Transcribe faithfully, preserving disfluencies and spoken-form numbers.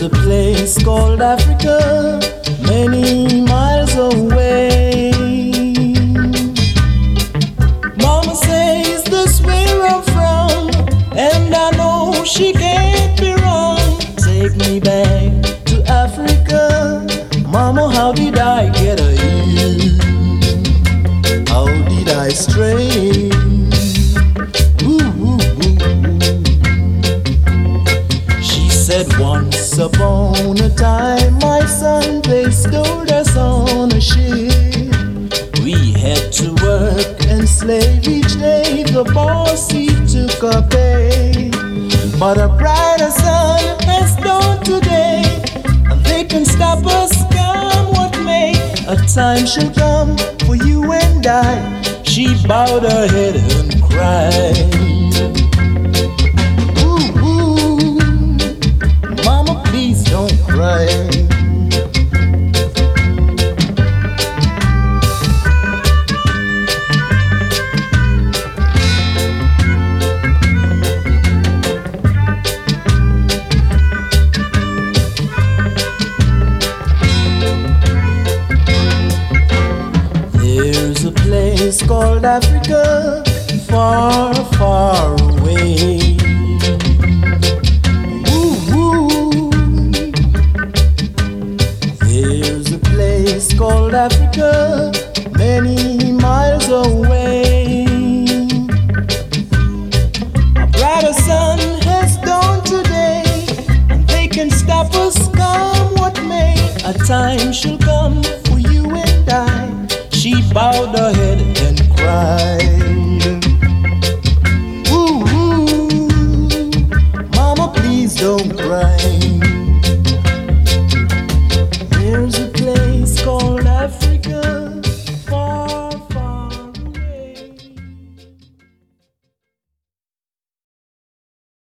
a place called Africa, many miles away. Mama says this where I'm from, and I know she can't be wrong. Take me back to Africa, Mama, how did I get here? How did I stray? Said once upon a time, my son, they stowed us on a ship. We had to work and slave each day. The boss, he took a pay. But a brighter sun has dawned today, and they can stop us, come what may. A time shall come for you and I. She bowed her head and cried. Please don't cry. There's a place called Africa, far, far away. It's called Africa, many miles away. A brighter sun has dawned today, and they can stop us, come what may. A time shall come for you and I. She bowed her head